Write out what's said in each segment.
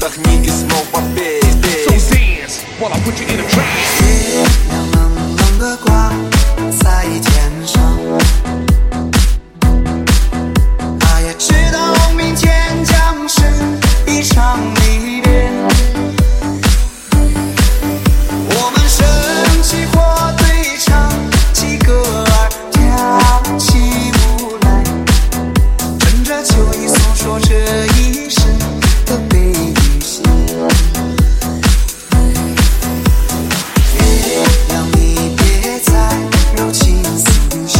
вдохни и снова пей, пей. So dance while I put you in a trance. 月亮冷冷的挂在天上，他也知道明天将是一场离别。我们升起火堆唱起歌儿，跳起舞来，趁着秋意诉说这一生的悲与喜。月亮你别再柔情似水，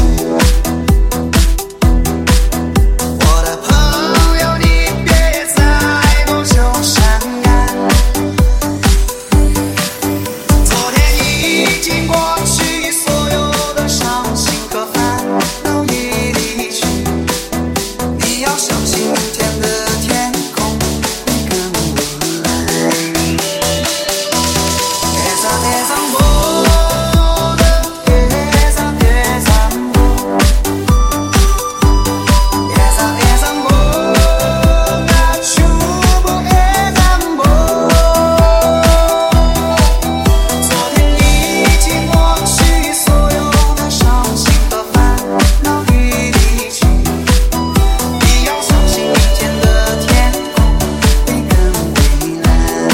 我的朋友你别再多愁善感。昨天已经过去，所有的伤心和烦恼已离去，你要相信明天的天空会更蔚蓝。Esa esa moda, esa esa moda, esa esa moda, chupo esa moda。昨天已经过去，所有的伤心和烦恼已离去，你要相信明天的天空会更蔚蓝。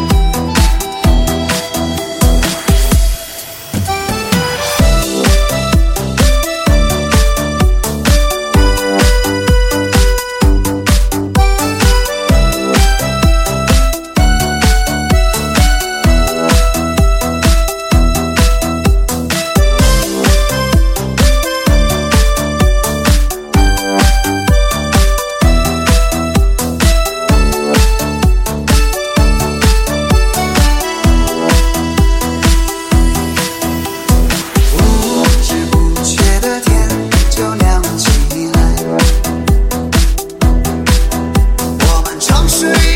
不知不觉的天就亮起来，我们长睡。